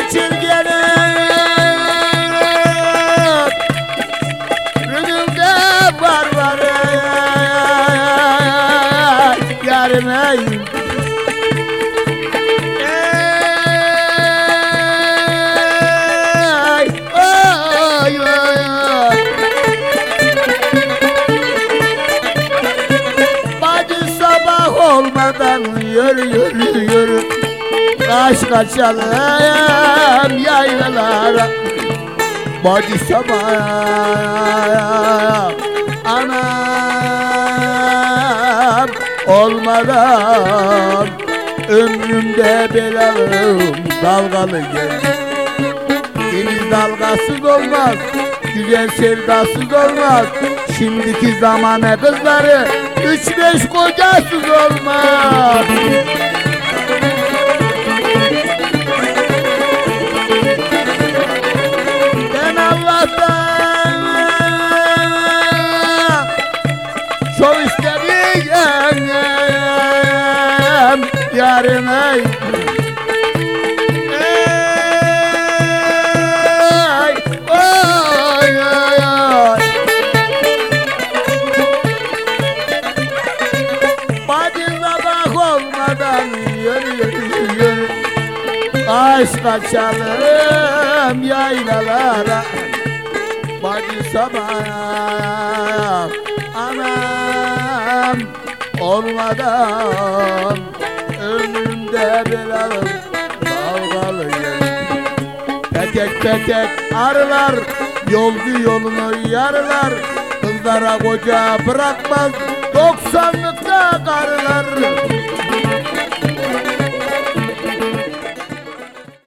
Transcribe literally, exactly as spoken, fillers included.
geçir gene önümde var var yarim ey. Olmadan yürü yürü yürü kaç kaçalım yaylalara bacı sabah anam olmadan ömrümde belalım dalgalı geldi. Deniz dalgasız olmaz, güzel sevdasız olmaz. Şimdiki zamane kızları üç beş kocasız olmaz. Ben Allah'tan çok istedim yarim ey. Yürü yürü yürü kaç kaçalım yaylalara bacı sabah anam olmadan ömrümde belalım dalgalı yer. Petek petek arılar yolcu yolunu yarılar, kızlara koca bırakmaz doksanlıkta karılar.